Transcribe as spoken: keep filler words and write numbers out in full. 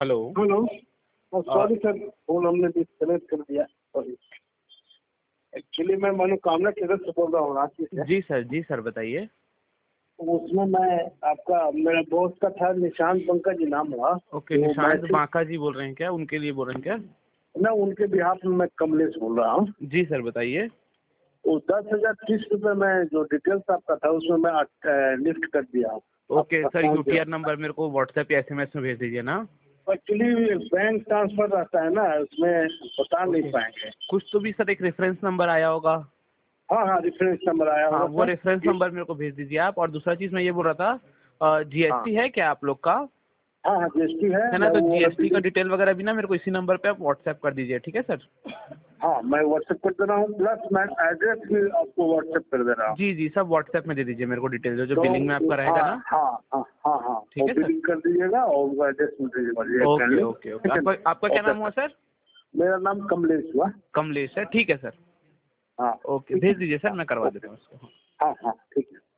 Hello. Hello. Sorry sir, phone हमने disconnect कर दिया, सॉरी। एक्चुअली मैं मनोकामना टेलर से बोल रहा हूँ रांची से। जी सर, जी सर बताइए। उसमें मैं आपका मेरा बॉस का था निशांत पंकज जी नाम हुआ। ओके, तो निशांत मैसेज बांका जी बोल रहे हैं क्या? उनके लिए बोल रहे हैं क्या? ना, उनके बिहाफ में मैं कमलेश बोल रहा हूँ। जी सर बताइए। वो दस हजार तीस रुपये में जो डिटेल्स आपका था उसमें मैं लिफ्ट कर दिया। ओके सर, यूटीआर नंबर मेरे को व्हाट्सएप या एसएमएस में भेज दीजिए ना। एक्चुअली बैंक ट्रांसफर रहता है ना, उसमें बता नहीं ओके, पाएंगे। कुछ तो भी सर एक रेफरेंस नंबर आया होगा। हाँ हाँ, रेफरेंस नंबर आया हाँ, होगा वो सर। रेफरेंस नंबर मेरे को भेज दीजिए आप। और दूसरा चीज़ मैं ये बोल रहा था, हाँ जीएसटी है क्या आप लोग का? हाँ हाँ, जीएसटी है। है ना, मैं तो वो जीएसटी का बिल्डिंग, डिटेल वगैरह भी ना मेरे को इसी नंबर पे आप व्हाट्सएप कर दीजिए, ठीक है सर? हाँ मैं व्हाट्सएप कर दे रहा हूँ, प्लस मैं एड्रेस भी आपको व्हाट्सएप कर दे रहा हूँ। जी जी, सब व्हाट्सएप में दे दीजिए मेरे को डिटेल, जो जो तो बिलिंग में आपका रहेगा हाँ ना। हाँ हाँ हाँ हाँ, ठीक वो है सर। बिलिंग कर दीजिएगा और वो एड्रेस में दीजिएगा ओके काइंडली। ओके ओके, ठीक है, आपका आपका क्या ओके नाम हुआ सर। सर? मेरा नाम कमलेश हुआ। कमलेश है, ठीक है सर। हाँ ओके, ठीक है। भेज दीजिए सर, हाँ मैं करवा ओके। देता हूँ उसको। हाँ हाँ ठीक है।